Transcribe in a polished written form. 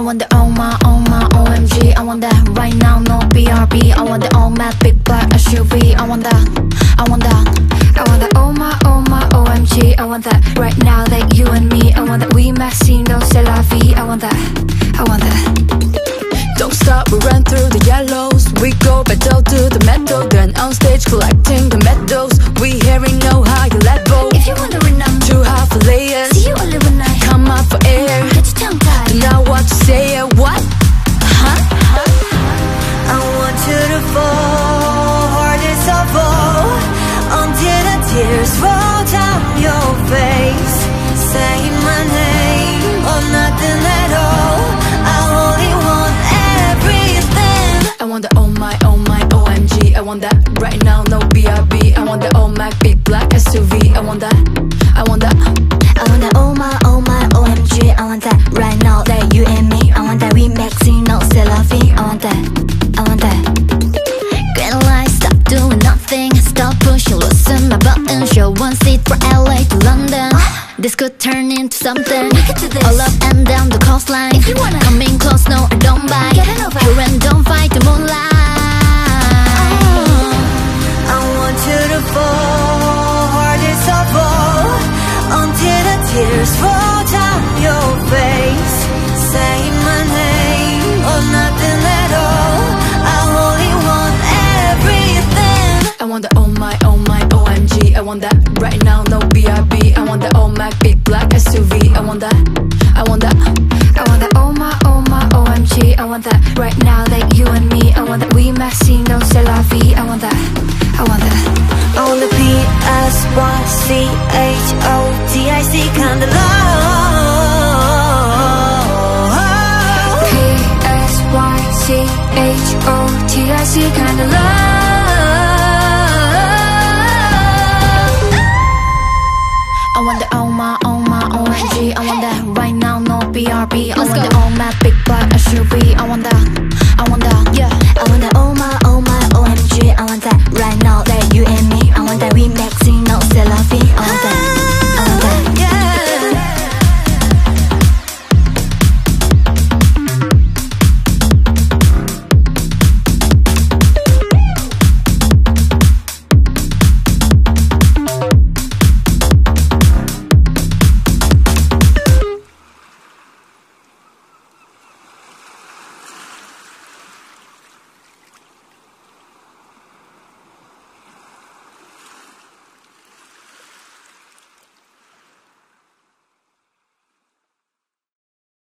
want the OMG. I want that right now, no BRB. I want the all matte big black SUV. I want that, I want that. I want that OMG. I want that right now, like you and me. I want that we maxi, no c'est la vie. I want that, I want that. Don't stop, we run through the yellows. We go battle to the metal, then on stage collecting the medals. We hearing no higher level. If you wondering, I'm too high for layers. see you only one night. Come up for air. Get your tongue tied. Don't know what to say or what? Huh? I want you to fall hardest of all, until the tears roll down your face. Say my name or nothing at all. I only want everything. I want the OMG. I want that right now, no BRB. I want the all Mac big black SUV. I want that, I want that. I want that OMG. I want that right now, that you and me. I want that we maxi, no c'est la vie. I want that, I want that. Green light, stop doing nothing. Stop pushing, loosen my button. Show one seat for LA to London. This could turn into something. We could do this. All up and down the coastline. If you wanna come in close, no, I don't bite. Get it over. Here and don't fight the moonlight. I want you to fall hardest of all, until the tears roll down your face. Say my name or nothing at all. I only want everything. I want the OMG. I want that right now, no BRB. I want the all Mac big black SUV. I want that, I want that. I want that OMG. I want that right now, like you and me. I want that we maxi, no c'est la vie. I want that, I want that. I want the PSYCHOTIC kind of love. PSYCHOTIC kind of love. I want the OMG. I want that right now, no BRB. I want the all matte big black SUV. I want that, I want that. Yeah, I want that OMG. I want that right now, that you and me. I want that we maxi, no c'est la vie.